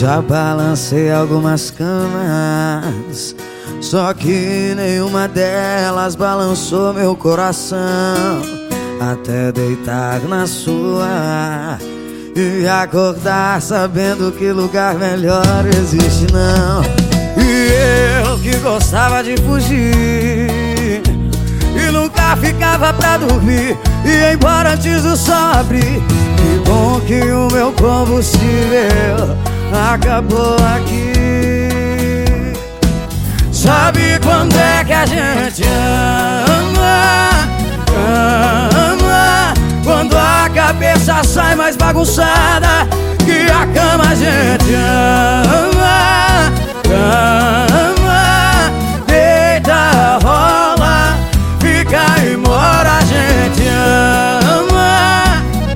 Já balancei algumas camas, só que nenhuma delas balançou meu coração. Até deitar na sua e acordar sabendo que lugar melhor existe não. E eu que gostava de fugir e nunca ficava pra dormir, e ia embora antes do sol abrir. Que bom que o meu combustível acabou aqui. Sabe quando é que a gente ama? Ama quando a cabeça sai mais bagunçada que a cama. A gente ama, ama, deita, rola, fica e mora. A gente ama,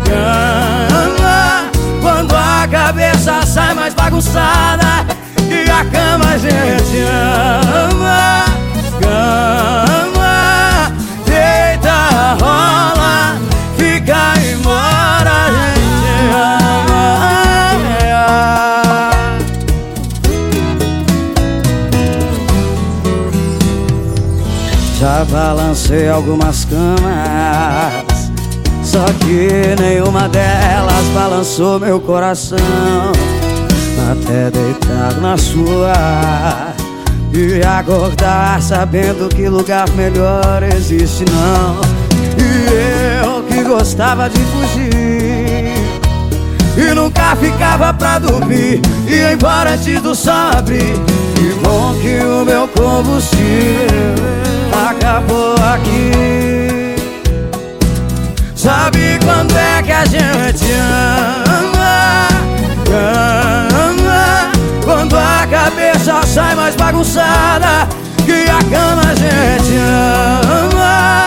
ama quando a cabeça sai mais bagunçada que a cama. A gente ama, ama, deita, rola, fica e mora. A gente ama. Já balancei algumas camas, só que nenhuma delas balançou meu coração. Até deitar na sua e acordar sabendo que lugar melhor existe não. E eu que gostava de fugir e nunca ficava pra dormir, e ia embora antes do sol abrir. Que bom que o meu combustível acabou aqui. Sabe quando é que a gente ama? Ama quando a cabeça sai mais bagunçada que a cama. A gente ama,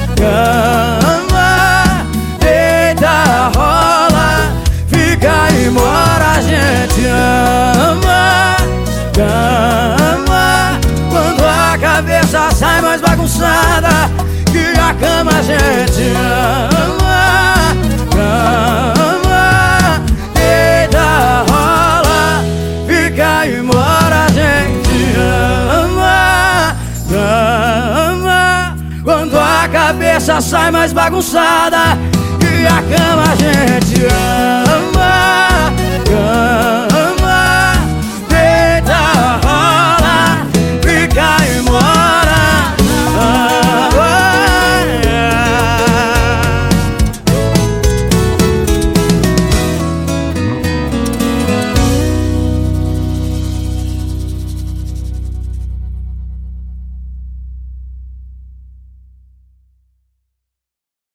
ama, deita, rola, fica e mora. A gente ama, ama quando a cabeça sai mais bagunçada que a cama. A gente ama, ama, deita, rola, fica e mora. A gente ama, ama quando a cabeça sai mais bagunçada que a cama. A gente ama.